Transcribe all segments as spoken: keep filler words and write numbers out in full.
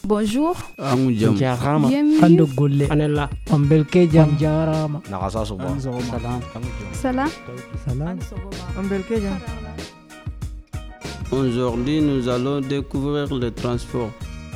Bonjour. Jarama. Bienvenue. Golle. Anella. Ambelke jam jarama. Nakasa suba. Salam. Salam. Salam. Ambelke jam. Aujourd'hui, nous allons découvrir le transport.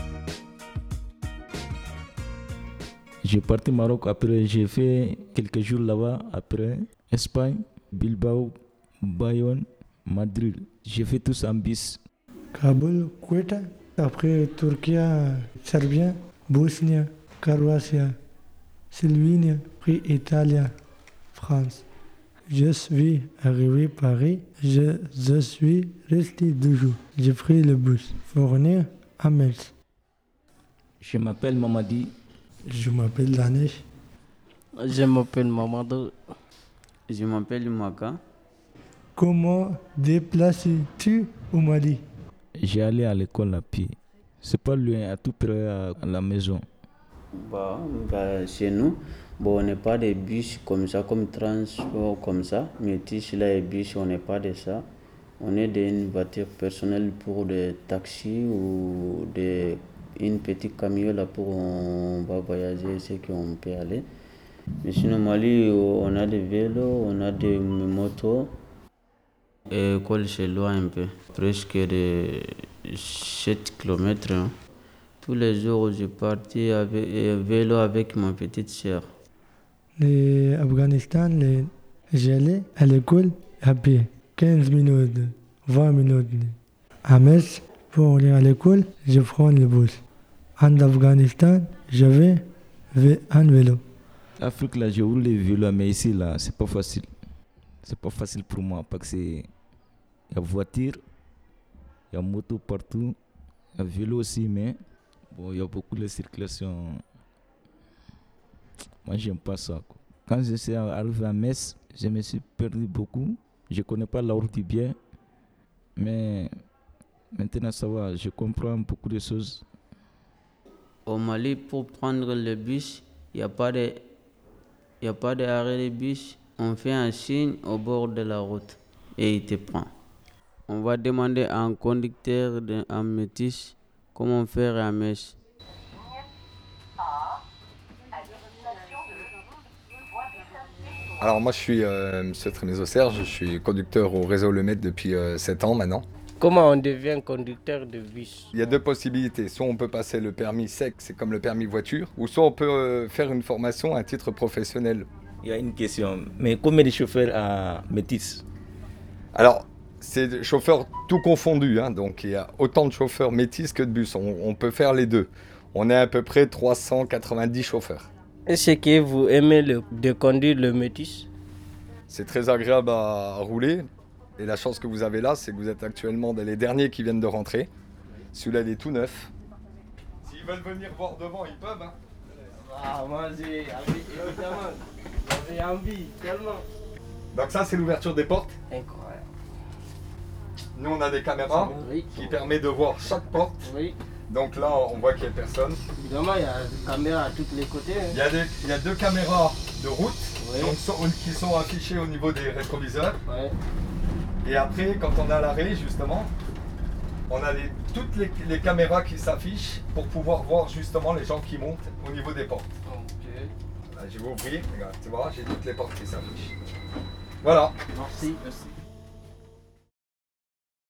J'ai parti au Maroc, après j'ai fait quelques jours là-bas, après Espagne, Bilbao, Bayonne, Madrid. J'ai fait tout ça en bus. Kaboul, Quetta, après Turquie, Serbie, Bosnie, Croatie, Slovénie, puis Italie, France. Je suis arrivé à Paris, je, je suis resté deux jours. J'ai pris le bus pour venir à Metz. Je m'appelle Mamadi. Je m'appelle Danesh. Je m'appelle Mamadou. Je m'appelle Maka. Comment déplaces-tu au Mali? J'ai allé à l'école à pied. C'est pas loin, à tout près à la maison. Bah, bah, chez nous, bon, on n'est pas des bus comme ça, comme transport comme ça. Mais ici, là, les bus, on n'est pas de ça. On est d'une voiture personnelle pour des taxis ou des, une petite camion là pour on va voyager, c'est qu'on peut aller. Mais sinon, au Mali, on a des vélos, on a des motos. L'école, c'est loin un peu, presque de sept kilomètres. Hein. Tous les jours, je partais avec vélo avec ma petite sœur. L'Afghanistan, les... j'allais à l'école à pied, quinze minutes, vingt minutes. À Metz, pour aller à l'école, je prends le bus. En Afghanistan, je vais en vélo. L'Afrique, là, j'ai roulé les vélos, mais ici, là, c'est pas facile. C'est pas facile pour moi parce que c'est... Il y a voiture, il y a moto partout, il y a vélo aussi, mais bon, il y a beaucoup de circulation. Moi, j'aime pas ça, quoi. Quand je suis arrivé à Metz, je me suis perdu beaucoup. Je connais pas la route bien, mais maintenant ça va, je comprends beaucoup de choses. Au Mali, pour prendre le bus, il n'y a pas de, il y a pas d'arrêt de bus. On fait un signe au bord de la route et il te prend. On va demander à un conducteur de, en métis comment faire à Metz. Alors moi je suis euh, M. Trémézo Serge, je suis conducteur au réseau Le Met depuis euh, sept ans maintenant. Comment on devient conducteur de bus? Il y a deux possibilités, soit on peut passer le permis sec, c'est comme le permis voiture, ou soit on peut euh, faire une formation à titre professionnel. Il y a une question, mais combien de chauffeurs à Métis? Alors, c'est des chauffeurs tout confondus, hein, donc il y a autant de chauffeurs métis que de bus, on, on peut faire les deux. On est à peu près trois cent quatre-vingt-dix chauffeurs. Est-ce que vous aimez le, de conduire le métis? C'est très agréable à rouler, et la chance que vous avez là, c'est que vous êtes actuellement dans les derniers qui viennent de rentrer. Celui-là, il est tout neuf. S'ils veulent venir voir devant, ils peuvent. Hein. Ah, moi j'ai envie, évidemment. J'ai envie, tellement. Donc ça, c'est l'ouverture des portes. Incroyable. Nous, on a des caméras Oui. qui permettent de voir chaque porte. Oui. Donc là, on voit qu'il n'y a personne. Évidemment, il y a des caméras à tous les côtés. Hein. Il y a, des, il y a deux caméras de route Oui. donc, sont- qui sont affichées au niveau des rétroviseurs. Ouais. Et après, quand on est à l'arrêt, justement, on a les- toutes les, les caméras qui s'affichent pour pouvoir voir justement les gens qui montent au niveau des portes. Ok. Là, je vais ouvrir, regarde, tu vois, j'ai toutes les portes qui s'affichent. Voilà. Merci. Merci.